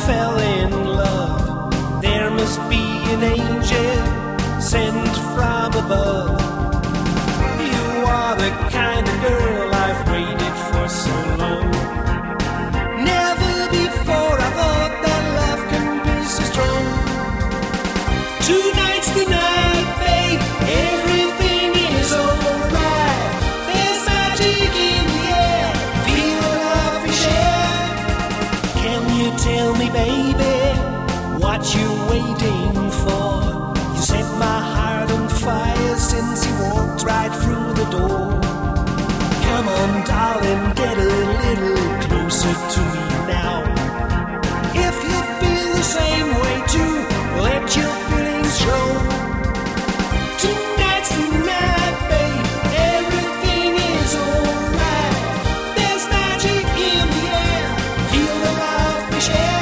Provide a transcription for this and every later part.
fell in love. There must be an angel sent from above. You are the kind of girl I've waited for so long. Never before I thought that love can be so strong. Tonight's the night, babe, everything is alright. There's magic in the air, feel the love we share. Can you tell me, baby, what you're waiting for? You set my heart on fire since you walked right through the door. Come on, darling, get a little closer to me now. If you feel the same way too, let your feelings show. Tonight's the night, babe, everything is alright. There's magic in the air, feel the love we share.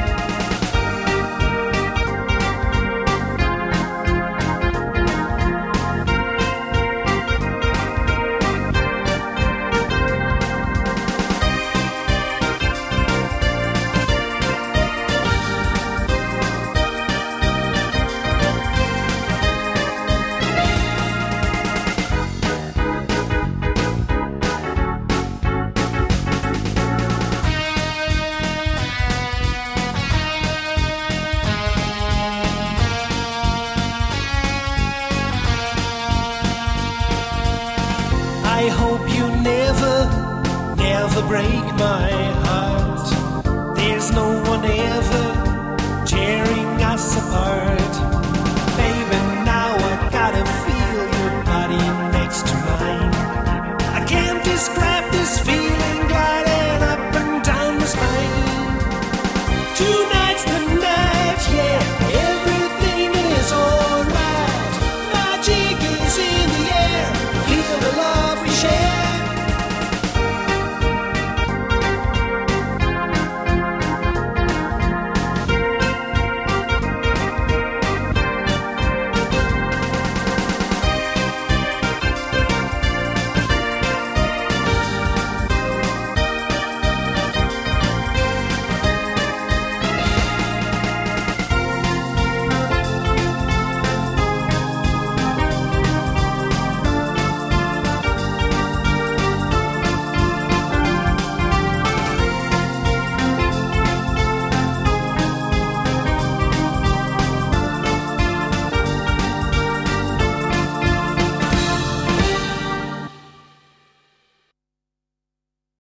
I hope you never break my heart. There's no one ever tearing us apart.